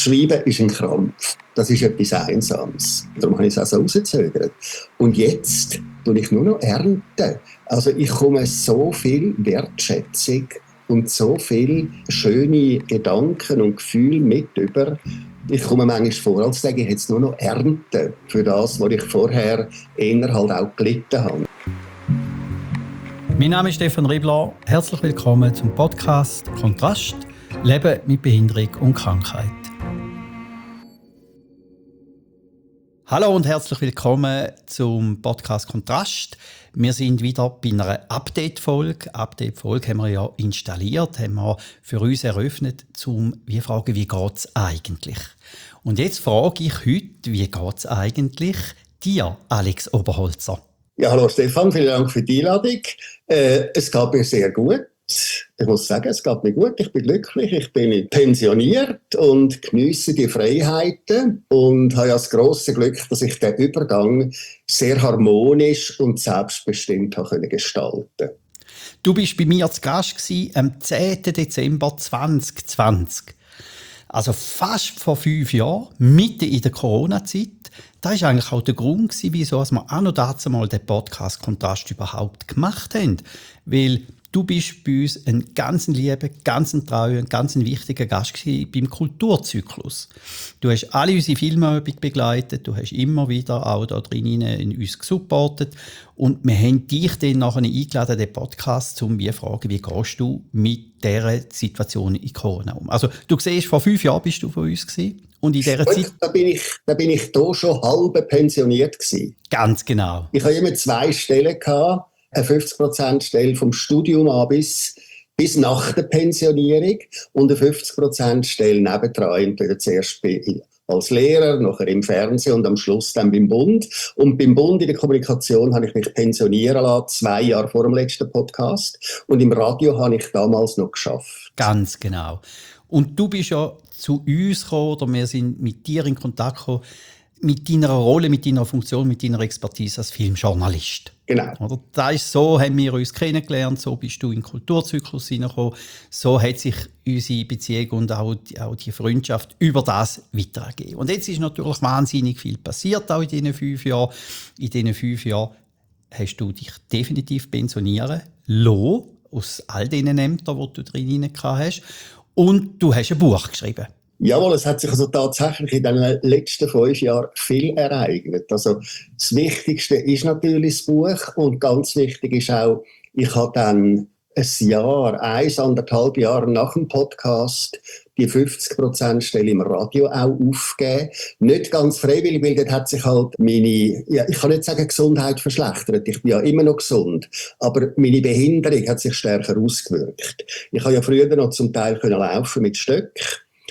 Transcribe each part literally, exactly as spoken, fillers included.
Schreiben ist ein Krampf. Das ist etwas Einsames. Darum habe ich es auch so rausgezögert. Und jetzt tue ich nur noch ernten. Also ich komme so viel Wertschätzung und so viele schöne Gedanken und Gefühle mit über. Ich komme manchmal vor, als sage ich jetzt nur noch ernten für das, was ich vorher eher halt auch gelitten habe. Mein Name ist Stefan Riebler. Herzlich willkommen zum Podcast Kontrast – Leben mit Behinderung und Krankheit. Hallo und herzlich willkommen zum Podcast Kontrast. Wir sind wieder bei einer Update-Folge. Update-Folge haben wir ja installiert, haben wir für uns eröffnet, um wir fragen, wie geht es eigentlich? Und jetzt frage ich heute, wie geht es eigentlich dir, Alex Oberholzer? Ja, hallo Stefan, vielen Dank für die Einladung. Äh, es geht mir sehr gut. Ich muss sagen, es geht mir gut. Ich bin glücklich. Ich bin pensioniert und genieße die Freiheiten und habe ja das grosse Glück, dass ich den Übergang sehr harmonisch und selbstbestimmt habe gestalten konnte. Du bist bei mir zu Gast gewesen, am zehnten Dezember zwanzig zwanzig. Also fast vor fünf Jahren, mitten in der Corona-Zeit. Das war eigentlich auch der Grund, wieso wir auch noch dazu mal den Podcast Kontrast überhaupt gemacht haben. Weil du bist bei uns ein ganz lieber, ganz treuer, ein ganz wichtiger Gast gewesen beim Kulturzyklus. Du hast alle unsere Filmübungen begleitet, du hast immer wieder auch da drinnen in uns gesupportet und wir haben dich dann nachher eingeladen, den Podcast, um zu fragen, wie gehst du mit dieser Situation in Corona um? Also du siehst, vor fünf Jahren bist du von uns gewesen. Und in dieser Gut, Zeit... Da bin ich, da bin ich hier schon halb pensioniert gewesen. Ganz genau. Ich hatte immer zwei Stellen gehabt. Eine fünfzig Prozent Stelle vom Studium an bis, bis nach der Pensionierung und eine fünfzig Prozent Stelle nebendran, entweder zuerst als Lehrer, nachher im Fernsehen und am Schluss dann beim Bund. Und beim Bund in der Kommunikation habe ich mich pensionieren lassen, zwei Jahre vor dem letzten Podcast. Und im Radio habe ich damals noch geschafft. Ganz genau. Und du bist ja zu uns gekommen, oder wir sind mit dir in Kontakt gekommen, mit deiner Rolle, mit deiner Funktion, mit deiner Expertise als Filmjournalist. Genau. Oder? Das ist so, haben wir uns kennengelernt, so bist du in den Kulturzyklus hineingekommen, so hat sich unsere Beziehung und auch die, auch die Freundschaft über das weitergegeben. Und jetzt ist natürlich wahnsinnig viel passiert, auch in diesen fünf Jahren. In diesen fünf Jahren hast du dich definitiv pensionieren lassen, aus all diesen Ämtern, die du drin hast. Und du hast ein Buch geschrieben. Jawohl, es hat sich also tatsächlich in den letzten fünf Jahren viel ereignet. Also das Wichtigste ist natürlich das Buch und ganz wichtig ist auch, ich habe dann ein Jahr, eins, anderthalb Jahre nach dem Podcast die fünfzig Prozent Stelle im Radio auch aufgegeben. Nicht ganz freiwillig, weil dort hat sich halt meine, ja, ich kann nicht sagen Gesundheit verschlechtert, ich bin ja immer noch gesund, aber meine Behinderung hat sich stärker ausgewirkt. Ich habe ja früher noch zum Teil können laufen mit Stöcken.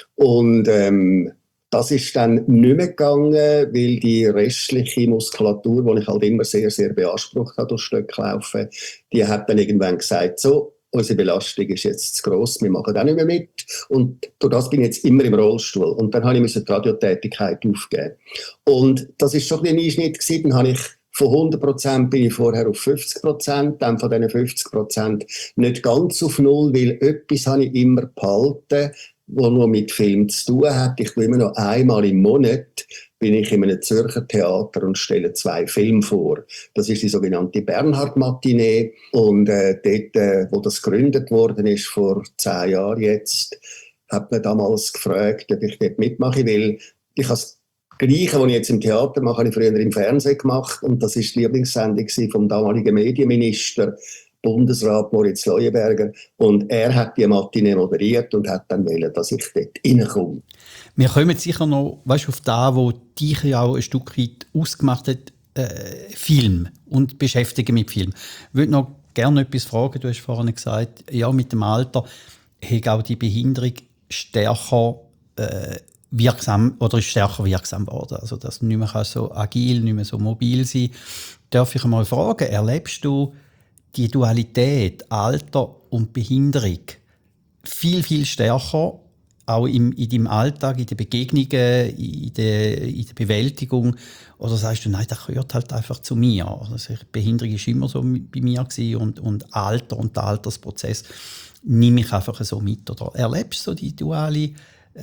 Und ähm, das ist dann nicht mehr gegangen, weil die restliche Muskulatur, die ich halt immer sehr, sehr beansprucht habe durch Stöcklaufen, die hat dann irgendwann gesagt, so, unsere Belastung ist jetzt zu gross, wir machen auch nicht mehr mit. Und durch das bin ich jetzt immer im Rollstuhl. Und dann habe ich die Radiotätigkeit aufgeben. Und das ist schon ein Einschnitt gewesen. Dann habe ich von hundert Prozent bin ich vorher auf fünfzig Prozent, dann von diesen fünfzig Prozent nicht ganz auf null, weil etwas habe ich immer behalten, was nur mit Film zu tun hat. Ich bin immer noch einmal im Monat bin ich in einem Zürcher Theater und stelle zwei Filme vor. Das ist die sogenannte Bernhard-Matinee. Und äh, dort, äh, wo das gegründet worden ist, vor zehn Jahren jetzt, hat man damals gefragt, ob ich dort mitmachen will. Ich habe das Gleiche, was ich jetzt im Theater mache, habe ich früher im Fernsehen gemacht. Und das war die Lieblingssendung vom damaligen Medienminister, Bundesrat Moritz Leuenberger, und er hat die Matinee moderiert und hat dann wollen, dass ich dort reinkomme. Wir kommen sicher noch, weißt, auf das, was dich ja auch ein Stück weit ausgemacht hat, äh, Film und Beschäftigen mit Film. Ich würde noch gerne etwas fragen. Du hast vorhin gesagt, ja, mit dem Alter hat auch die Behinderung stärker äh, wirksam oder ist stärker wirksam geworden. Also, dass du nicht mehr so agil, nicht mehr so mobil sein. Darf ich einmal fragen, erlebst du die Dualität Alter und Behinderung viel, viel stärker, auch im, in deinem Alltag, in den Begegnungen, in der, in der Bewältigung? Oder sagst du, nein, das gehört halt einfach zu mir? Also, Behinderung war immer so bei mir gewesen und, und Alter und der Altersprozess nehme ich einfach so mit. Oder erlebst du so die duale äh,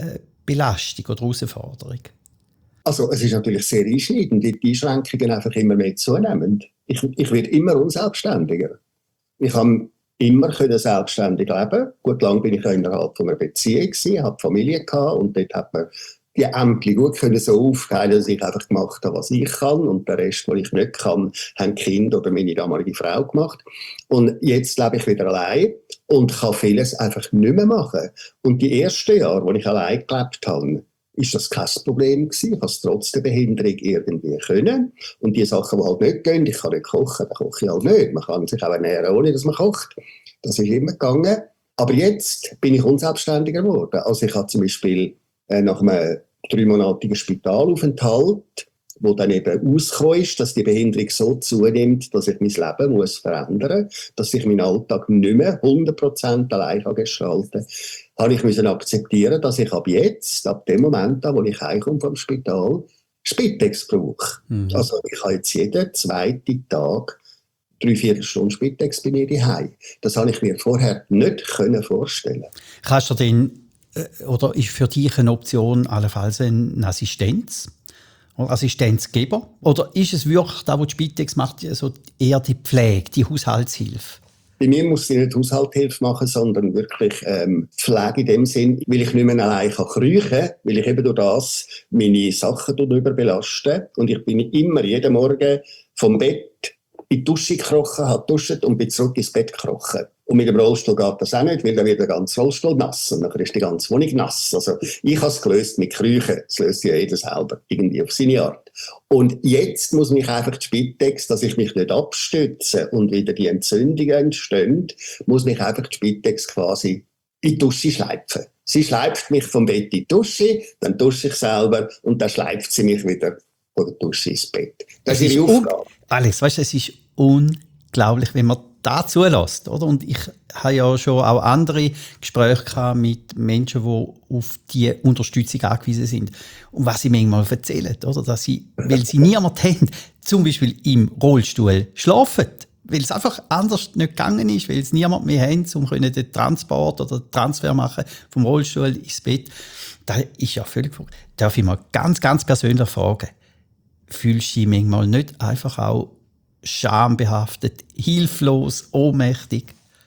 Belastung oder Herausforderung? Also es ist natürlich sehr einschneidend, weil die Einschränkungen einfach immer mehr zunehmen. Ich, ich werde immer unselbstständiger. Ich habe immer können selbstständig leben. Gut, lang bin ich ja innerhalb von einer Beziehung gewesen, habe Familie gehabt und dort hat man die Ämter gut können so aufteilen, dass ich einfach gemacht habe, was ich kann und der Rest, was ich nicht kann, haben die Kinder oder meine damalige Frau gemacht. Und jetzt lebe ich wieder allein und kann vieles einfach nicht mehr machen. Und die ersten Jahre, wo ich allein gelebt habe, ist das kein Problem gewesen. Ich habe es trotz der Behinderung irgendwie können. Und die Sachen, die halt nicht gehen, ich kann nicht kochen, dann koche ich halt nicht. Man kann sich auch ernähren, ohne dass man kocht. Das ist immer gegangen. Aber jetzt bin ich unselbstständiger geworden. Also ich habe zum Beispiel äh, nach einem dreimonatigen Spitalaufenthalt, wo dann eben rausgekommen ist, dass die Behinderung so zunimmt, dass ich mein Leben muss verändern muss, dass ich meinen Alltag nicht mehr hundert Prozent allein gestalten kann, habe ich müssen akzeptieren, dass ich ab jetzt, ab dem Moment an, wo ich heimkomme vom Spital, Spitex brauche. Mhm. Also ich habe jetzt jeden zweiten Tag drei, vier Stunden Spitex bei mir daheim. Das habe ich mir vorher nicht vorstellen können. Kannst du denn, oder ist für dich eine Option allenfalls eine Assistenz? Assistenzgeber? Oder ist es wirklich das, was die Spitex macht, also eher die Pflege, die Haushaltshilfe? Bei mir muss ich nicht Haushaltshilfe machen, sondern wirklich ähm, Pflege in dem Sinn, weil ich nicht mehr allein kriechen kann, weil ich eben durch das meine Sachen überbelaste. Und ich bin immer jeden Morgen vom Bett in die Dusche gekrochen, habe geduscht und bin zurück ins Bett gekrochen. Und mit dem Rollstuhl geht das auch nicht, weil dann wird der ganze Rollstuhl nass und dann ist die ganze Wohnung nass. Also ich habe es gelöst mit Krüchen. Das löst ja jeder selber, irgendwie auf seine Art. Und jetzt muss mich einfach die Spitex, dass ich mich nicht abstütze und wieder die Entzündungen entstehen, muss mich einfach die Spitex quasi in die Dusche schleifen. Sie schleift mich vom Bett in die Dusche, dann dusche ich selber und dann schleift sie mich wieder von der Dusche ins Bett. Das ist ihre Aufgabe. Alex, weißt du, es ist unglaublich, wenn man das zulässt, oder? Und ich habe ja schon auch andere Gespräche gehabt mit Menschen, die auf diese Unterstützung angewiesen sind. Und was sie manchmal erzählen, oder? Dass sie, weil sie niemanden haben, zum Beispiel im Rollstuhl schlafen, weil es einfach anders nicht gegangen ist, weil es niemand mehr haben, um den Transport oder den Transfer machen vom Rollstuhl ins Bett. Das ist ja völlig verrückt. Darf ich mal ganz, ganz persönlich fragen, fühlst du dich manchmal nicht einfach auch schambehaftet, hilflos, ohnmächtig?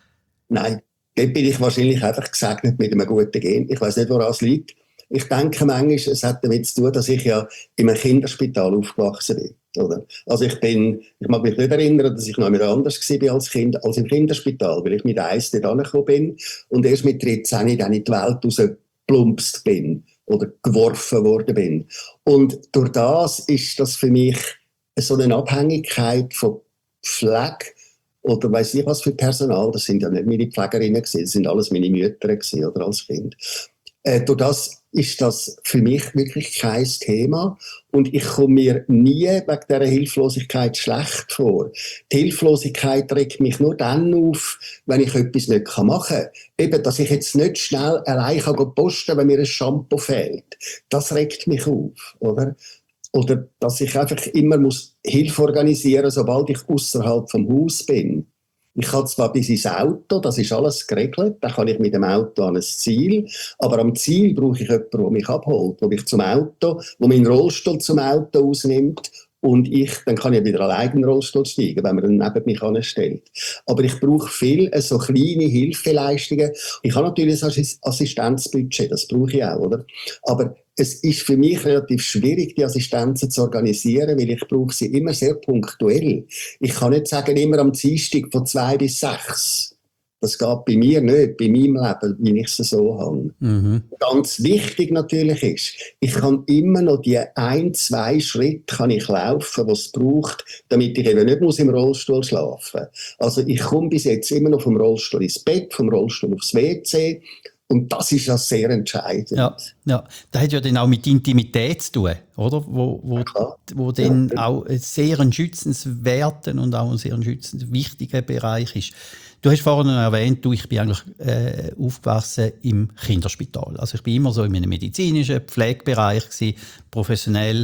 Nein, dort bin ich wahrscheinlich einfach gesegnet mit einem guten Gen. Ich weiß nicht, woran es liegt. Ich denke manchmal, es hat damit zu tun, dass ich ja in einem Kinderspital aufgewachsen bin. Oder? Also ich bin, ich mag mich nicht erinnern, dass ich noch einmal anders war als Kind, als im Kinderspital, weil ich mit eins dort angekommen bin und erst mit dreizehn dann in die Welt rausgeplumpst bin oder geworfen worden bin. Und durch das ist das für mich so eine Abhängigkeit von Pflege oder weiss ich was für Personal, das sind ja nicht meine Pflegerinnen gewesen, das sind alles meine Mütter gewesen, oder als Kind. Äh, durch das ist das für mich wirklich kein Thema und ich komme mir nie wegen dieser Hilflosigkeit schlecht vor. Die Hilflosigkeit regt mich nur dann auf, wenn ich etwas nicht machen kann. Eben, dass ich jetzt nicht schnell allein posten kann, wenn mir ein Shampoo fehlt. Das regt mich auf, oder? Oder dass ich einfach immer muss Hilfe organisieren muss, sobald ich außerhalb vom Haus bin. Ich kann zwar bis ins Auto, das ist alles geregelt, dann kann ich mit dem Auto an ein Ziel, aber am Ziel brauche ich jemanden, der mich abholt, der mich zum Auto, der meinen Rollstuhl zum Auto ausnimmt und ich, dann kann ich wieder allein in den Rollstuhl steigen, wenn man dann neben mich anstellt. Aber ich brauche viel so kleine Hilfeleistungen. Ich habe natürlich ein Assistenzbudget, das brauche ich auch, oder? Aber es ist für mich relativ schwierig, die Assistenzen zu organisieren, weil ich brauche sie immer sehr punktuell. Ich kann nicht sagen, immer am Dienstag von zwei bis sechs. Das geht bei mir nicht, bei meinem Leben, wie ich es so habe. Mhm. Ganz wichtig natürlich ist, ich kann immer noch die ein, zwei Schritte kann ich laufen, die es braucht, damit ich eben nicht muss im Rollstuhl schlafen muss. Also ich komme bis jetzt immer noch vom Rollstuhl ins Bett, vom Rollstuhl aufs W C. Und das ist ja sehr entscheidend. Ja, ja, das hat ja dann auch mit Intimität zu tun, oder? Wo, wo, ja, wo dann ja. auch ein sehr ein schützenswerter und auch ein sehr ein schützend wichtiger Bereich ist. Du hast vorhin erwähnt, du, ich bin eigentlich äh, aufgewachsen im Kinderspital. Also ich bin immer so in einem medizinischen Pflegebereich gewesen, professionell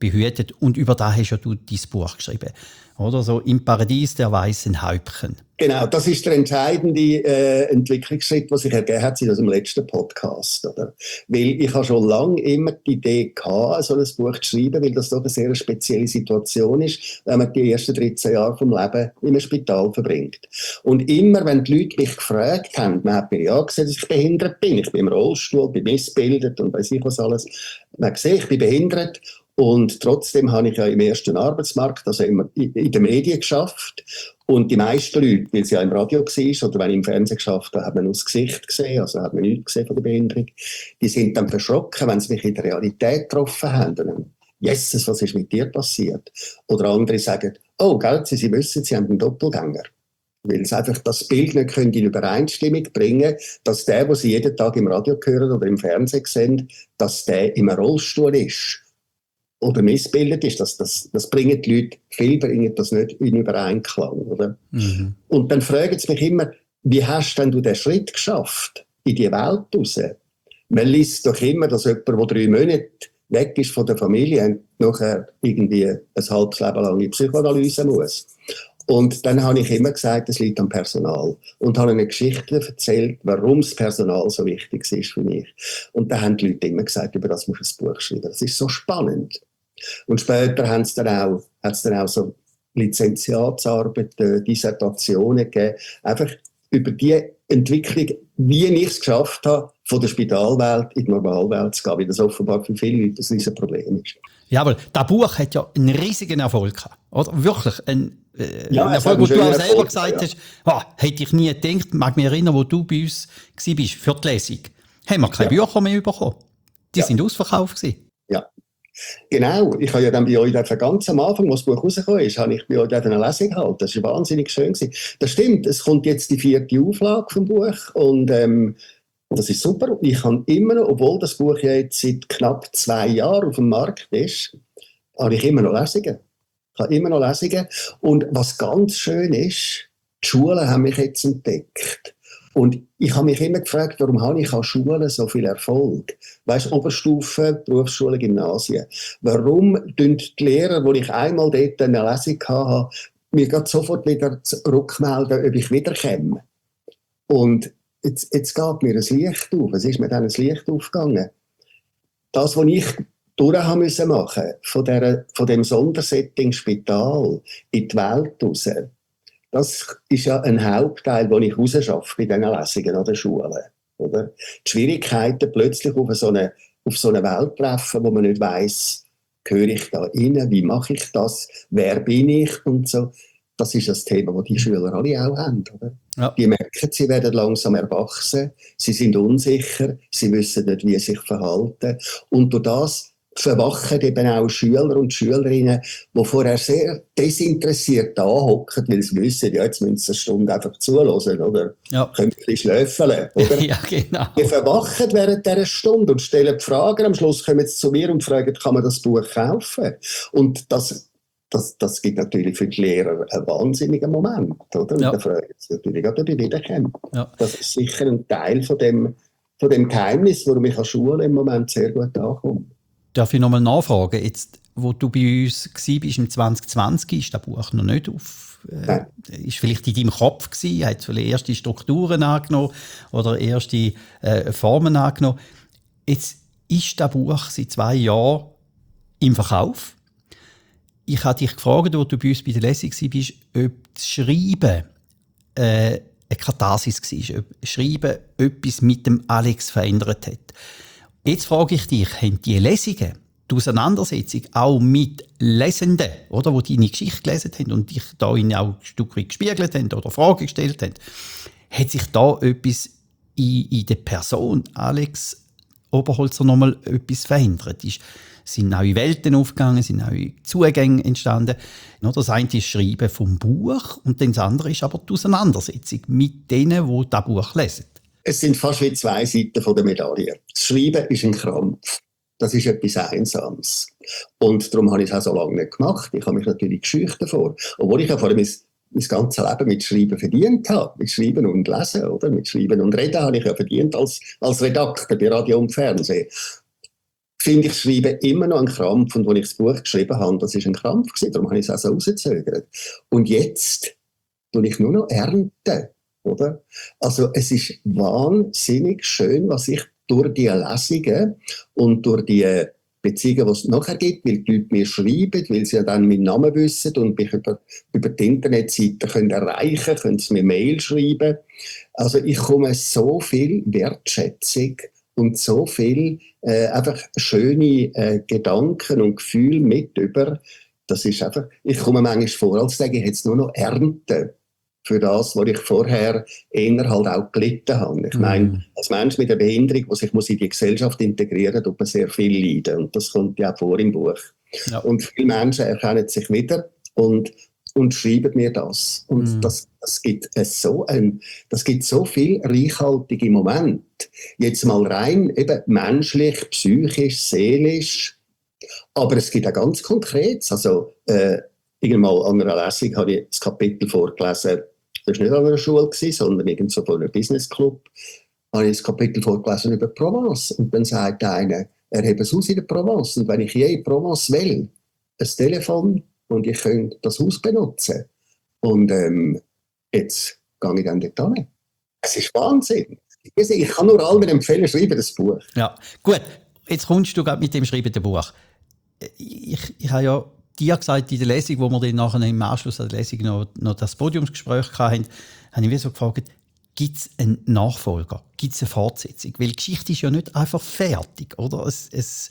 behütet. Und über das hast ja du dein Buch geschrieben. Oder so «Im Paradies der weißen Häubchen». Genau, das ist der entscheidende äh, Entwicklungsschritt, der sich ergeben hat seit unserem letzten Podcast. Oder? Weil ich habe schon lange immer die Idee gehabt, so ein Buch zu schreiben, weil das doch eine sehr spezielle Situation ist, wenn man die ersten dreizehn Jahre vom Leben in einem Spital verbringt. Und immer, wenn die Leute mich gefragt haben, man hat mir ja gesehen, dass ich behindert bin, ich bin im Rollstuhl, bin missbildet und weiss ich was alles, man hat gesehen, ich bin behindert. Und trotzdem habe ich ja im ersten Arbeitsmarkt, also immer in den Medien geschafft. Und die meisten Leute, weil sie ja im Radio war oder wenn ich im Fernsehen geschafft habe, hat man nur das Gesicht gesehen, also hat man nichts gesehen von der Behinderung. Die sind dann verschrocken, wenn sie mich in der Realität getroffen haben. Und dann, Jesus, was ist mit dir passiert? Oder andere sagen, oh, gell, Sie, sie wissen, Sie haben einen Doppelgänger. Weil sie einfach das Bild nicht in Übereinstimmung bringen, dass der, den sie jeden Tag im Radio hören oder im Fernsehen sehen, dass der im Rollstuhl ist. Oder missbildet ist, das, das, das bringen die Leute, viele bringen das nicht in Übereinklang. Oder? Mhm. Und dann fragen sie mich immer, wie hast denn du den Schritt geschafft in die Welt raus? Man liest doch immer, dass jemand, der drei Monate weg ist von der Familie, nachher irgendwie ein halbes Leben lang in Psychoanalyse muss. Und dann habe ich immer gesagt, es liegt am Personal. Und habe eine Geschichte erzählt, warum das Personal so wichtig ist für mich. Und da haben die Leute immer gesagt, über das musst du ein Buch schreiben. Das ist so spannend. Und später haben es dann auch, hat es dann auch so Lizenziatsarbeiten, Dissertationen gegeben, einfach über die Entwicklung, wie ich es geschafft habe, von der Spitalwelt in die Normalwelt zu gehen, weil das offenbar für viele Leute ein riesiges Problem ist. Ja, aber das Buch hat ja einen riesigen Erfolg gehabt, oder? Wirklich ein, äh, ja, ein Erfolg, wo du auch selber Erfolg, gesagt ja. hast, oh, hätte ich nie gedacht, mag mich erinnern, wo du bei uns warst für die Lesung, haben wir keine ja. Bücher mehr bekommen. Die ja. sind ausverkauft gewesen. Ja. Genau, ich habe ja dann bei euch ganz am Anfang, als das Buch rausgekommen ist, habe ich bei euch eine Lesung gehalten. Das war wahnsinnig schön. Das stimmt, es kommt jetzt die vierte Auflage vom Buch und ähm, das ist super. Ich habe immer noch, obwohl das Buch ja jetzt seit knapp zwei Jahren auf dem Markt ist, habe ich immer noch Lesungen. Ich habe immer noch Lesungen. Und was ganz schön ist, die Schulen haben mich jetzt entdeckt. Und ich habe mich immer gefragt, warum habe ich an Schulen so viel Erfolg? Weißt du, Oberstufe, Berufsschule, Gymnasien. Warum tun die Lehrer, wo ich einmal dort eine Lesung hatte, mir gerade sofort wieder rückmelden, ob ich wiederkomme? Und jetzt, jetzt geht mir ein Licht auf. Es ist mir dann ein Licht aufgegangen. Das, was ich durch haben müssen machen, von, der, von dem Sondersetting Spital in die Welt raus, das ist ja ein Hauptteil, den ich rausschaffe bei diesen Lesungen an der Schule. Oder? Die Schwierigkeiten, plötzlich auf so eine, auf so eine Welt treffen, wo man nicht weiss, gehöre ich da rein, wie mache ich das, wer bin ich und so. Das ist das Thema, das die Schüler alle auch haben. Oder? Ja. Die merken, sie werden langsam erwachsen, sie sind unsicher, sie wissen nicht, wie sie sich verhalten. Und durch das verwachen eben auch Schüler und Schülerinnen, die vorher sehr desinteressiert da hocken, weil sie wissen, ja, jetzt müssen sie eine Stunde einfach zuhören, oder? Ja. Können ein bisschen schlöfeln, oder? Ja, genau. Die verwachen während dieser Stunde und stellen Fragen. Am Schluss kommen sie zu mir und fragen, kann man das Buch kaufen? Und das, das, das gibt natürlich für die Lehrer einen wahnsinnigen Moment, oder? Und ja. dann fragen sie natürlich, ob die wiederkommen. Ja. Das ist sicher ein Teil von dem, von dem Geheimnis, warum ich an Schule im Moment sehr gut ankomme. Darf ich nochmal nachfragen, jetzt, wo du bei uns warst, im zwanzig zwanzig, ist das Buch noch nicht auf, äh, ist vielleicht in deinem Kopf gewesen, hat vielleicht erste Strukturen angenommen oder erste äh, Formen angenommen. Jetzt ist das Buch seit zwei Jahren im Verkauf. Ich habe dich gefragt, als du bei uns bei der Lesung warst, ob das Schreiben äh, eine Katharsis war, ob Schreiben etwas mit dem Alex verändert hat. Jetzt frage ich dich, haben die Lesungen, die Auseinandersetzung auch mit Lesenden, oder, die deine Geschichte gelesen haben und dich da auch ein Stück weit gespiegelt haben oder Fragen gestellt haben, hat sich da etwas in, in der Person Alex Oberholzer nochmal etwas verändert? Ist, sind neue Welten aufgegangen, sind neue Zugänge entstanden? Das eine ist das Schreiben vom Buch und das andere ist aber die Auseinandersetzung mit denen, die das Buch lesen. Es sind fast wie zwei Seiten von der Medaille. Das Schreiben ist ein Krampf. Das ist etwas Einsames. Und darum habe ich es auch so lange nicht gemacht. Ich habe mich natürlich gescheucht davor. Obwohl ich ja vor allem mein, mein ganzes Leben mit Schreiben verdient habe. Mit Schreiben und Lesen, oder? Mit Schreiben und Reden habe ich ja verdient als, als Redakteur bei Radio und Fernsehen. finde ich Schreiben immer noch ein Krampf. Und als ich das Buch geschrieben habe, das war ein Krampf gewesen, darum habe ich es auch so rausgezögert. Und jetzt tue ich nur noch ernten, oder? Also es ist wahnsinnig schön, was ich durch die Lesungen und durch die Beziehungen, die es nachher gibt, weil die Leute mir schreiben, weil sie ja dann meinen Namen wissen und mich über, über die Internetseite können erreichen können, können sie mir Mail schreiben. Also ich komme so viel Wertschätzung und so viel äh, einfach schöne äh, Gedanken und Gefühle mit über. Das ist einfach, ich komme manchmal vor, als sage ich jetzt nur noch ernten für das, was ich vorher eher halt auch gelitten habe. Ich meine, mm. als Mensch mit einer Behinderung, der sich muss in die Gesellschaft integrieren muss, tut man sehr viel leiden. Und das kommt ja auch vor im Buch. Ja. Und viele Menschen erkennen sich wieder und, und schreiben mir das. Und mm. das, das, gibt so ein, das gibt so viel reichhaltige Momente. Jetzt mal rein eben menschlich, psychisch, seelisch. Aber es gibt auch ganz Konkretes. Also, äh, irgendwann an einer Lesung habe ich das Kapitel vorgelesen. Das war nicht an einer Schule, sondern irgend so von einem Business-Club. Da habe ich das Kapitel vorgelesen über Provence. Und dann sagt einer, er habe ein Haus in der Provence. Und wenn ich je in Provence will, ein Telefon und ich könnte das Haus benutzen. Und ähm, jetzt gehe ich dann dort hin. Es ist Wahnsinn. Ich kann nur allen empfehlen, schreiben das Buch. Ja, gut. Jetzt kommst du gerade mit dem Schreiben des Buch. Ich, ich habe ja dir gesagt, in der Lesung, wo wir dann nachher im Anschluss an der Lesung noch, noch das Podiumsgespräch hatten, habe ich mich so gefragt, gibt es einen Nachfolger? Gibt es eine Fortsetzung? Weil die Geschichte ist ja nicht einfach fertig, oder? Es, es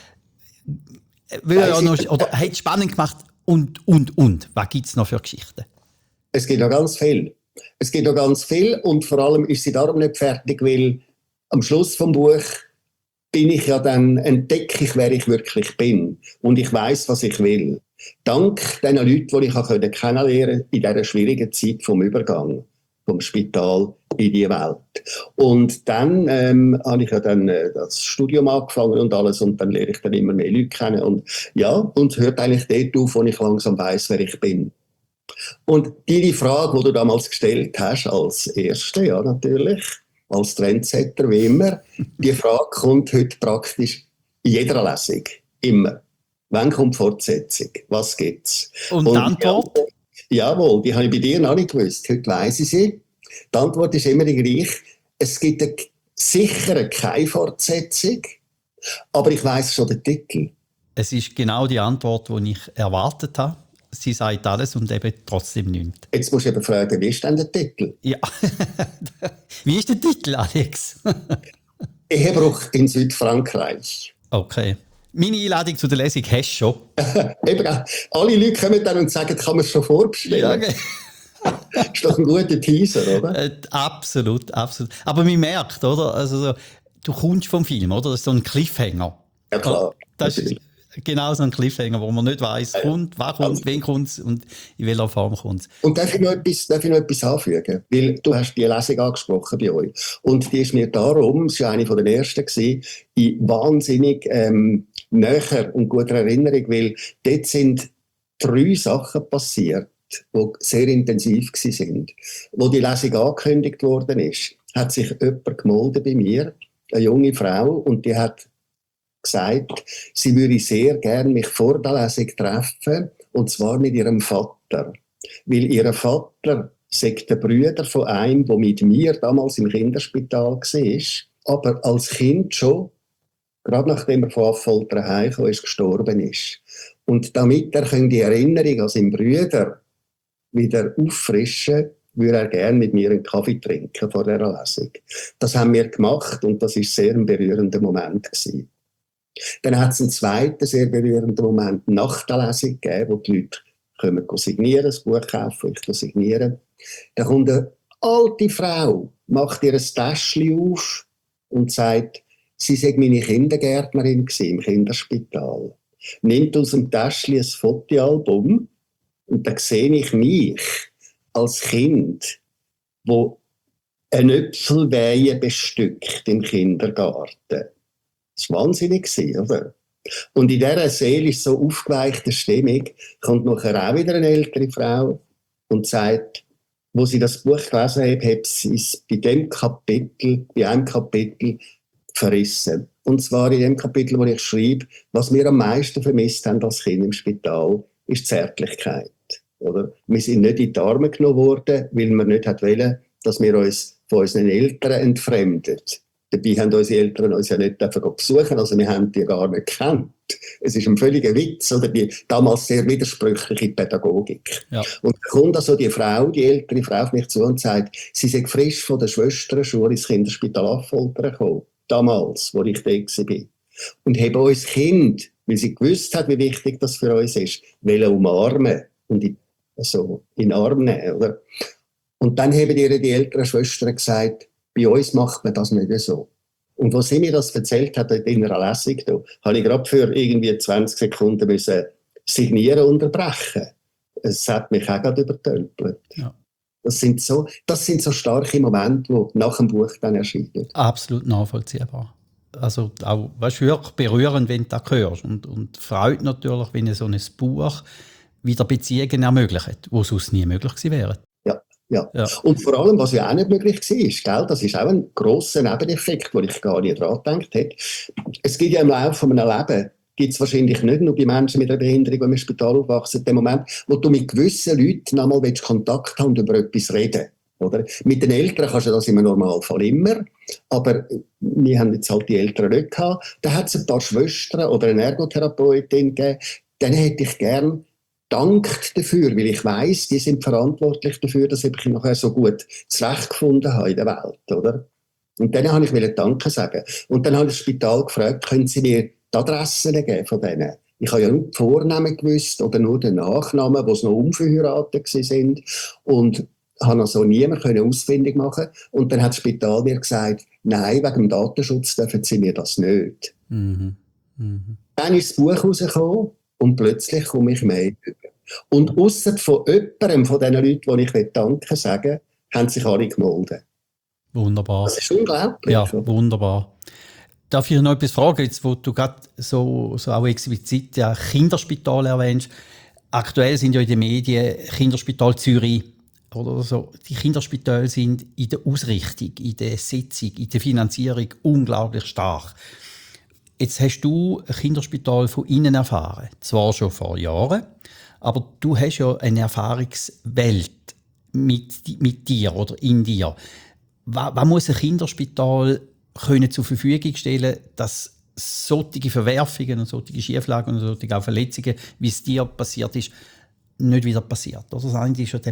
will ja noch, oder hat es spannend gemacht und, und, und. Was gibt es noch für Geschichten? Es gibt noch ganz viel. Es gibt noch ganz viel und vor allem ist sie darum nicht fertig, weil am Schluss vom Buch bin ich ja dann, entdecke ich, wer ich wirklich bin. Und ich weiss, was ich will. Dank den Leuten, die ich kennenlernen konnte in dieser schwierigen Zeit vom Übergang vom Spital in die Welt. Und dann ähm, habe ich ja dann äh, das Studium angefangen und alles und dann lerne ich dann immer mehr Leute kennen. Und ja, und es hört eigentlich dort auf, wo ich langsam weiss, wer ich bin. Und die Frage, die du damals gestellt hast, als Erste, ja natürlich, als Trendsetter wie immer, die Frage kommt heute praktisch in jeder Lesung. Immer. Wann kommt die Fortsetzung? Was gibt's? Und die Antwort? Ja, jawohl, die habe ich bei dir noch nicht gewusst. Heute weiss ich sie. Die Antwort ist immer die gleiche. Es gibt eine, sicher keine Fortsetzung, aber ich weiss schon den Titel. Es ist genau die Antwort, die ich erwartet habe. Sie sagt alles und eben trotzdem nichts. Jetzt musst du eben fragen, wie ist denn der Titel? Ja, wie ist der Titel, Alex? Ehebruch in Südfrankreich. Okay. Meine Einladung zu der Lesung hast du schon. Eben, alle Leute kommen dann und sagen, kann man es schon vorbestellen. Ja, okay. Das ist doch ein guter Teaser, oder? Äh, absolut, absolut. Aber man merkt, oder? Also, so, du kommst vom Film, oder? Das ist so ein Cliffhanger. Ja, klar. Das ist genau so ein Cliffhanger, wo man nicht weiss, ja, kommt, wann kommt, wen kommt es und in welcher Form kommt es. Und darf ich, noch etwas, darf ich noch etwas anfügen? Weil du hast die Lesung angesprochen bei euch. Und die ist mir darum, es war eine von den ersten, gewesen, in wahnsinnig ähm, näher und guter Erinnerung, weil dort sind drei Sachen passiert, die sehr intensiv waren. Wo die Lesung angekündigt worden ist, hat sich jemand gemeldet bei mir, eine junge Frau, und die hat gesagt, sie würde sehr gerne mich vor der Lesung treffen, und zwar mit ihrem Vater. Weil ihr Vater sei der Bruder von einem, der mit mir damals im Kinderspital war, aber als Kind schon, gerade nachdem er von Affoltern heimgekommen ist, gestorben ist. Und damit er die Erinnerung an seinen Bruder wieder auffrischen, würde er gerne mit mir einen Kaffee trinken vor dieser Lesung. Das haben wir gemacht und das war sehr ein berührender Moment gewesen. Dann hat es einen zweiten sehr berührenden Moment nach der Lesung gegeben, wo die Leute kommen signieren, das Buch kaufen, ich signieren. Da kommt eine alte Frau, macht ihr ein Täschchen auf und sagt, sie sei meine Kindergärtnerin im Kinderspital. Nimmt aus dem Täschchen ein Fotoalbum und da sehe ich mich als Kind, wo eine Äpfelweihe bestückt im Kindergarten. Das war wahnsinnig, oder? Und in dieser seelisch so aufgeweichten Stimmung kommt nachher auch wieder eine ältere Frau und sagt, wo sie das Buch gelesen hat, hat sie es bei dem Kapitel, bei einem Kapitel verrissen. Und zwar in dem Kapitel, wo ich schreibe, was wir am meisten vermisst haben als Kind im Spital, ist Zärtlichkeit. Oder? Wir sind nicht in die Arme genommen worden, weil wir nicht wollen, dass wir uns von unseren Eltern entfremden. Dabei haben unsere Eltern uns ja nicht besuchen, also wir haben die gar nicht gekannt. Es ist ein völliger Witz, oder die damals sehr widersprüchliche Pädagogik. Ja. Und dann kommt also die Frau, die ältere Frau auf mich zu und sagt, sie sei frisch von der Schwesternschule ins Kinderspital Affoltern gekommen, damals, wo ich da war. Und habe uns Kind, weil sie gewusst hat, wie wichtig das für uns ist, wollen umarmen und in, also in den Arm nehmen. Oder? Und dann haben ihr die älteren Schwestern gesagt, bei uns macht man das nicht so. Und wo sie mir das erzählt hat in einer Lesung, da, habe ich gerade für irgendwie zwanzig Sekunden müssen signieren unterbrechen. Es hat mich auch gerade übertölpelt. Ja. Das sind so, das sind so starke Momente, die nach dem Buch dann erscheinen. Absolut nachvollziehbar. Also auch, weißt, wirklich berührend, wenn du das hörst. Und, und freut natürlich, wenn so ein Buch wieder Beziehungen ermöglicht, die sonst nie möglich gewesen wären. Ja. Ja. ja, und vor allem, was ja auch nicht möglich war, gell, das ist auch ein grosser Nebeneffekt, wo ich gar nicht dran gedacht hätte. Es gibt ja im Laufe eines Lebens, gibt es wahrscheinlich nicht nur bei Menschen mit einer Behinderung, die im Spital aufwachsen, den Moment, wo du mit gewissen Leuten noch mal Kontakt haben und über etwas reden. Oder? Mit den Eltern kannst du das im Normalfall immer, aber wir haben jetzt halt die Eltern nicht gehabt. Da hat es ein paar Schwestern oder eine Ergotherapeutin gegeben, denen hätte ich gern dankt dafür, weil ich weiss, die sind verantwortlich dafür, dass ich nachher so gut zurechtgefunden habe in der Welt, oder? Und denen habe ich Danke sagen. Und dann habe ich das Spital gefragt, können Sie mir die Adressen geben von denen? Ich habe ja nur die Vornamen gewusst oder nur den Nachnamen, die noch unverheiratet waren. Und habe also niemand ausfindig machen. Und dann hat das Spital mir gesagt, nein, wegen dem Datenschutz dürfen Sie mir das nicht. Mhm. Mhm. Dann ist das Buch rausgekommen. Und plötzlich komme ich mehr über. Und ausser von jemandem von diesen Leuten, die ich Danke sagen will, haben sich alle gemeldet. Wunderbar. Das ist unglaublich. Ja, wunderbar. Darf ich noch etwas fragen, jetzt, wo du gerade so, so auch explizit ja Kinderspital erwähnst? Aktuell sind ja in den Medien Kinderspital Zürich oder so. Die Kinderspitäle sind in der Ausrichtung, in der Sitzung, in der Finanzierung unglaublich stark. Jetzt hast du ein Kinderspital von innen erfahren, zwar schon vor Jahren, aber du hast ja eine Erfahrungswelt mit, mit dir oder in dir. Was, was muss ein Kinderspital können zur Verfügung stellen, dass solche Verwerfungen und solche Schieflagen und solche auch Verletzungen, wie es dir passiert ist, nicht wieder passiert? Also das eine ist ja der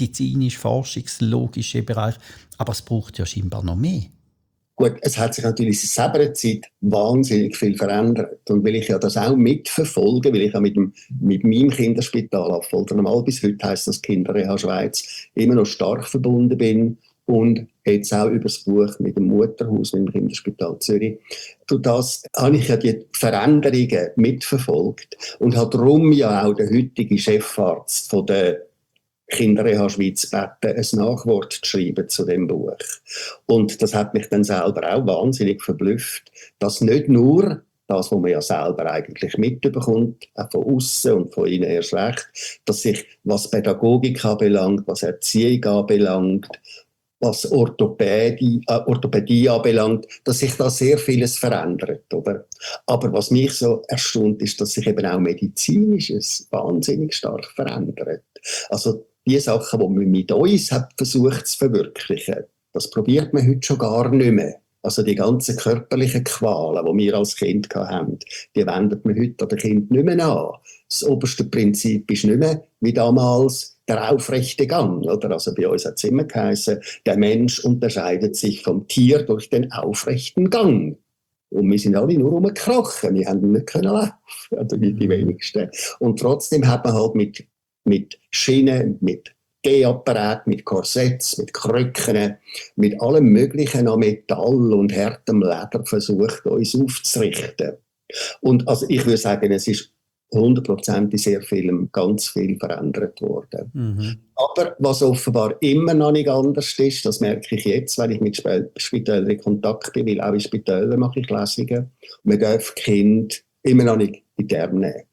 medizinisch-forschungslogische Bereich, aber es braucht ja scheinbar noch mehr. Gut, es hat sich natürlich in selber Zeit wahnsinnig viel verändert. Und weil ich ja das auch mitverfolge, weil ich ja mit, dem, mit meinem Kinderspital Affoltern normal bis heute heisst das Kinderreha Schweiz, immer noch stark verbunden bin und jetzt auch über das Buch mit dem Mutterhaus, mit dem Kinderspital Zürich. Durch das habe ich ja die Veränderungen mitverfolgt und habe darum ja auch den heutigen Chefarzt von der Kinderreha Schweiz gebeten, ein Nachwort zu schreiben zu dem Buch. Und das hat mich dann selber auch wahnsinnig verblüfft, dass nicht nur das, was man ja selber eigentlich mitbekommt, auch von außen und von ihnen erst recht, dass sich, was Pädagogik anbelangt, was Erziehung anbelangt, was Orthopädie, äh, Orthopädie anbelangt, dass sich da sehr vieles verändert, oder? Aber was mich so erstaunt, ist, dass sich eben auch Medizinisches wahnsinnig stark verändert. Also die Sachen, die man mit uns hat versucht zu verwirklichen, das probiert man heute schon gar nicht mehr. Also die ganzen körperlichen Qualen, die wir als Kind hatten, die wendet man heute an den Kind nicht mehr an. Das oberste Prinzip ist nicht mehr, wie damals, der aufrechte Gang. Oder? Also bei uns hat es immer geheißen, der Mensch unterscheidet sich vom Tier durch den aufrechten Gang. Und wir sind alle nur rumgekrochen, wir haben nicht können laufen, also wie die wenigsten. Und trotzdem hat man halt mit mit Schienen, mit Gehapparat, mit Korsetts, mit Krücken, mit allem Möglichen an Metall und hartem Leder versucht, uns aufzurichten. Und also ich würde sagen, es ist hundertprozentig sehr viel, ganz viel verändert worden. Mhm. Aber was offenbar immer noch nicht anders ist, das merke ich jetzt, wenn ich mit Spitälern in Kontakt bin, weil auch in Spitälern mache ich Lesungen, man darf Kind immer noch nicht in die Arme nehmen.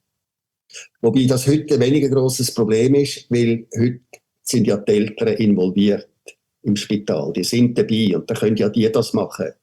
Wobei das heute ein weniger grosses Problem ist, weil heute sind ja die Eltern involviert im Spital. Die sind dabei und dann können ja die das machen.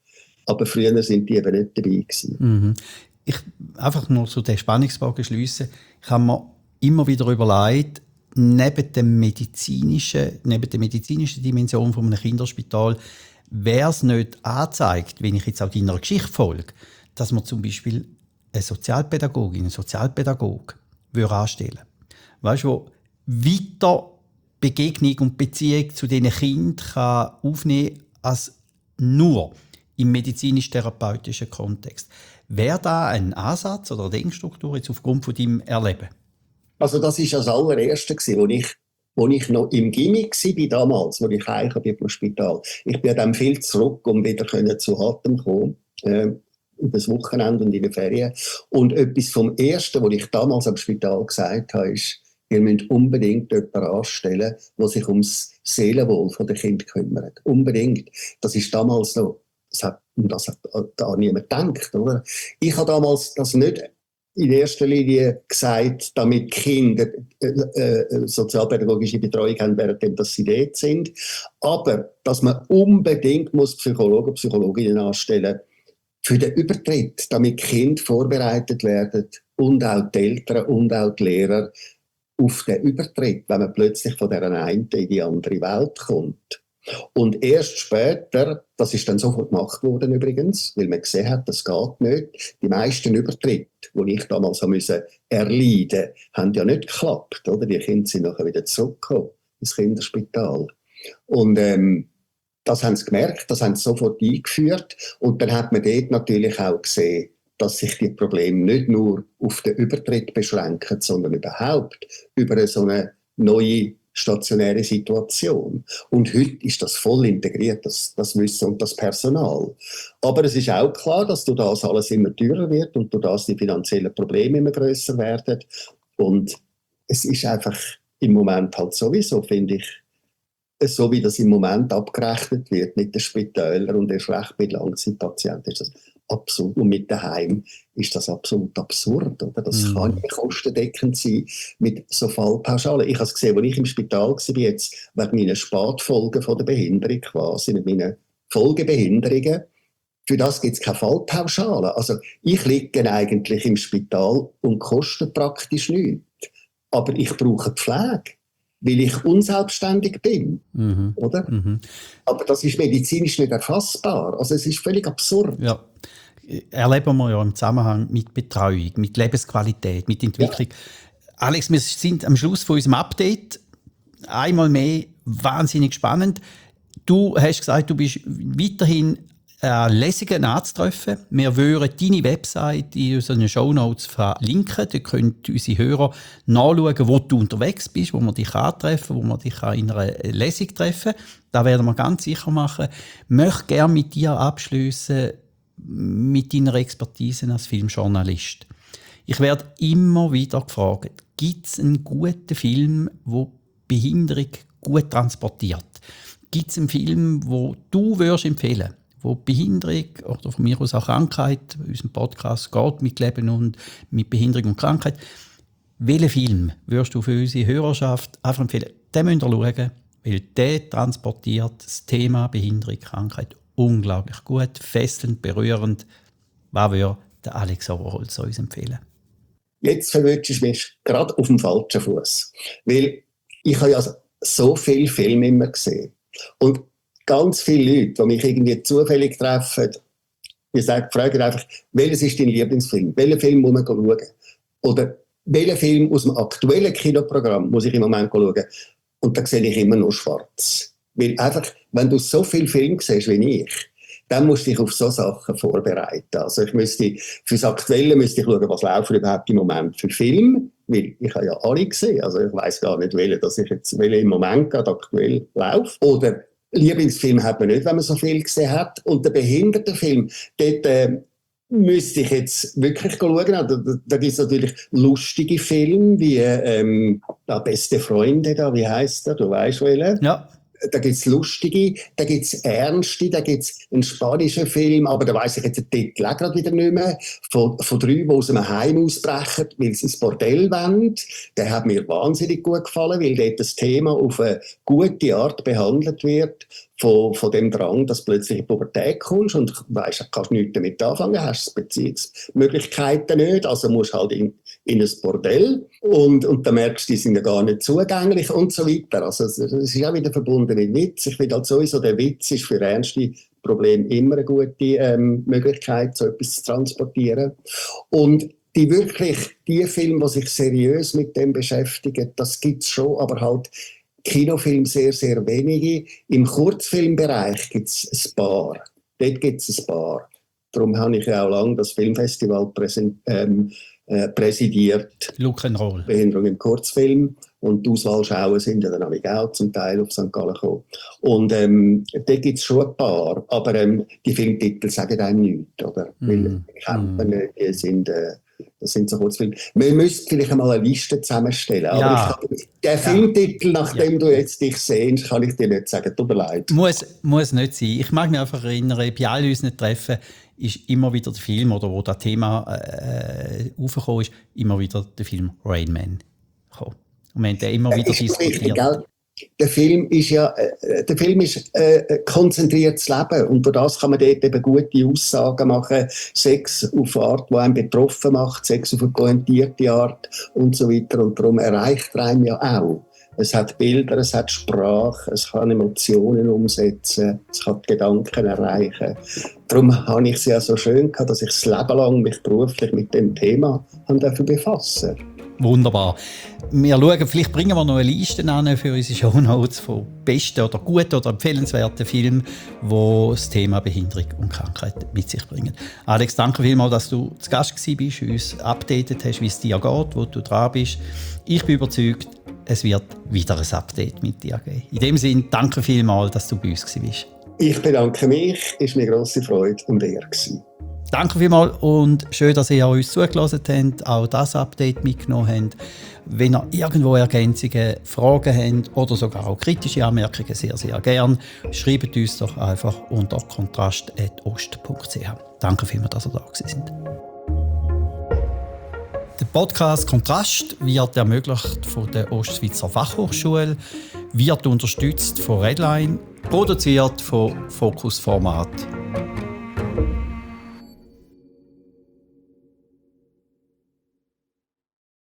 aber früher sind die eben nicht dabei gewesen. Mhm. Ich einfach nur so den Spannungsbogen schliessen. Ich habe mir immer wieder überlegt, neben der medizinischen, neben der medizinischen Dimension von einem Kinderspital, wäre es nicht angezeigt, wenn ich jetzt auch deiner Geschichte folge, dass man zum Beispiel eine Sozialpädagogin, einen Sozialpädagog anstellen würde. Weißt du, wo weiter Begegnung und Beziehung zu diesen Kindern aufnehmen kann, als nur im medizinisch-therapeutischen Kontext. Wäre da ein Ansatz oder eine Denkstruktur jetzt aufgrund von deinem Erleben? Also das war das allererste, wo ich, wo ich noch im Gimmick war damals, wo ich eigentlich im Spital. Ich bin dann viel zurück, um wieder zu Atem zu kommen, äh, über das Wochenende und in den Ferien. Und etwas vom Ersten, was ich damals am Spital gesagt habe, ist, ihr müsst unbedingt jemanden anstellen, der sich ums Seelenwohl der Kinder kümmert. Unbedingt. Das ist damals noch, das hat, das hat da niemand gedacht, oder? Ich habe damals das nicht in erster Linie gesagt, damit Kinder äh, äh, sozialpädagogische Betreuung haben, während sie dort sind. Aber, dass man unbedingt muss Psychologen und Psychologinnen anstellen für den Übertritt, damit Kinder vorbereitet werden und auch die Eltern und auch die Lehrer auf den Übertritt, wenn man plötzlich von der einen in die andere Welt kommt. Und erst später, das ist dann sofort gemacht worden übrigens, weil man gesehen hat, das geht nicht. Die meisten Übertritte, die ich damals musste erleiden, haben ja nicht geklappt. Oder? Die Kinder sind nachher wieder zurückgekommen ins Kinderspital. Und ähm, das haben sie gemerkt, das haben sie sofort eingeführt. Und dann hat man dort natürlich auch gesehen, dass sich die Probleme nicht nur auf den Übertritt beschränken, sondern überhaupt über so eine neue stationäre Situation. Und heute ist das voll integriert, das, das Wissen und das Personal. Aber es ist auch klar, dass durch das alles immer teurer wird und durch das die finanziellen Probleme immer grösser werden. Und es ist einfach im Moment halt sowieso, finde ich, so wie das im Moment abgerechnet wird mit den Spitälern und erst recht mit Langzeitpatienten, ist das absolut, und mit daheim ist das absolut absurd. Oder? Das mm. kann nicht kostendeckend sein mit so Fallpauschalen. Ich habe es gesehen, als ich im Spital war, jetzt wegen meiner Spätfolgen von der Behinderung quasi, mit meinen Folgebehinderungen. Für das gibt es keine Fallpauschale. Also ich liege eigentlich im Spital und koste praktisch nichts. Aber ich brauche Pflege, weil ich unselbstständig bin. Mhm. Oder? Mhm. Aber das ist medizinisch nicht erfassbar. Also es ist völlig absurd. Ja. Erleben wir ja im Zusammenhang mit Betreuung, mit Lebensqualität, mit Entwicklung. Ja. Alex, wir sind am Schluss von unserem Update. Einmal mehr wahnsinnig spannend. Du hast gesagt, du bist weiterhin äh, Lesungen anzutreffen. Wir würden deine Website in unseren Shownotes verlinken. Da können unsere Hörer nachschauen, wo du unterwegs bist, wo man dich antreffen, wo man dich in einer Lesung treffen kann. Das werden wir ganz sicher machen. Ich möchte gerne mit dir abschliessen, mit deiner Expertise als Filmjournalist. Ich werde immer wieder gefragt, gibt es einen guten Film, der Behinderung gut transportiert? Gibt es einen Film, den du würdest empfehlen, wo Behinderung oder von mir aus auch Krankheit, in unserem Podcast geht mit Leben und mit Behinderung und Krankheit. Welchen Film würdest du für unsere Hörerschaft einfach empfehlen? Den müsst ihr schauen, weil der transportiert das Thema Behinderung, Krankheit unglaublich gut, fesselnd, berührend. Was würde der Alex Oberholzer uns empfehlen? Jetzt verwünschst du mich gerade auf dem falschen Fuß. Weil ich habe ja so viele Filme immer gesehen. Und ganz viele Leute, die mich irgendwie zufällig treffen, die sagen, fragen einfach, welches ist dein Lieblingsfilm? Welchen Film muss man schauen? Oder welchen Film aus dem aktuellen Kinoprogramm muss ich im Moment schauen? Und da sehe ich immer nur schwarz. Weil einfach, wenn du so viele Filme siehst wie ich, dann musst du dich auf so Sachen vorbereiten. Also ich müsste, fürs Aktuelle müsste ich schauen, was laufen überhaupt im Moment für Filme, weil ich habe ja alle gesehen. Also ich weiss gar nicht, welche, dass ich jetzt, welche im Moment gerade aktuell läuft. Oder Lieblingsfilm hat man nicht, wenn man so viel gesehen hat. Und der Behindertenfilm, dort äh, müsste ich jetzt wirklich schauen. Da, da, da gibt es natürlich lustige Filme, wie ähm, «Beste Freunde», da, wie heisst der, du weißt welchen? Ja. da gibt es lustige, da gibt es ernste, da gibt es einen spanischen Film, aber da weiss ich jetzt den Titel auch gerade wieder nicht mehr, von, von drei, die aus einem Heim ausbrechen, weil sie ins Bordell wollen. Der hat mir wahnsinnig gut gefallen, weil dort das Thema auf eine gute Art behandelt wird, von, von dem Drang, dass du plötzlich in die Pubertät kommst und weisst, du kannst nichts damit anfangen, hast Beziehungsmöglichkeiten nicht, also musst halt in, in ein Bordell und, und dann merkst du, die sind ja gar nicht zugänglich und so weiter. Also es ist auch wieder verbunden mit Witz. Ich finde halt sowieso, der Witz ist für ernste Probleme immer eine gute ähm, Möglichkeit, so etwas zu transportieren. Und die wirklich, die Filme, die sich seriös mit dem beschäftigen, das gibt es schon, aber halt Kinofilm sehr, sehr wenige. Im Kurzfilmbereich gibt es ein paar. Dort gibt es ein paar. Darum habe ich ja auch lange das Filmfestival präsent, ähm, äh, präsidiert. Look and Roll. Behinderung im Kurzfilm. Und die Auswahlschauen sind ja dann auch zum Teil auf Sankt Gallen gekommen. Und ähm, dort gibt es schon ein paar. Aber ähm, die Filmtitel sagen einem nichts. Oder? Mm. Weil die Kämpfer mm. nicht, die sind... Äh, Das sind so Kurzfilme. Wir müssten vielleicht einmal eine Liste zusammenstellen. Ja. Aber ich kann, der Filmtitel, nachdem ja. du jetzt dich sehst, kann ich dir nicht sagen. Tut mir leid. Muss, muss nicht sein. Ich mag mich einfach erinnern, bei all unseren Treffen ist immer wieder der Film, oder wo das Thema äh, aufgekommen ist, immer wieder der Film Rain Man gekommen. Und wir haben den immer wieder diskutiert. Richtig, der Film ist ja, äh, der Film ist äh, konzentriertes Leben und durch das kann man dort eben gute Aussagen machen, Sex auf eine Art, die einen betroffen macht, Sex auf eine pointierte Art und so weiter und darum erreicht er einen ja auch. Es hat Bilder, es hat Sprache, es kann Emotionen umsetzen, es kann Gedanken erreichen. Darum habe ich es ja so schön gehabt, dass ich das Leben lang mich beruflich mit dem Thema dafür befassen. Wunderbar. Wir schauen, vielleicht bringen wir noch eine Liste an für unsere Shownotes von besten oder guten oder empfehlenswerten Filmen, die das Thema Behinderung und Krankheit mit sich bringen. Alex, danke vielmals, dass du zu Gast warst, uns updated hast, wie es dir geht, wo du dran bist. Ich bin überzeugt, es wird wieder ein Update mit dir geben. In dem Sinne, danke vielmals, dass du bei uns warst. Ich bedanke mich, es war eine grosse Freude und Ehre. Danke vielmals und schön, dass ihr uns zugelassen habt, auch das Update mitgenommen habt. Wenn ihr irgendwo Ergänzungen, Fragen habt oder sogar auch kritische Anmerkungen, sehr, sehr gern, schreibt uns doch einfach unter kontrast at ost punkt c h. Danke vielmals, dass ihr da sind. Der Podcast Kontrast wird ermöglicht von der Ostschweizer Fachhochschule, wird unterstützt von Redline, produziert von Fokus Format.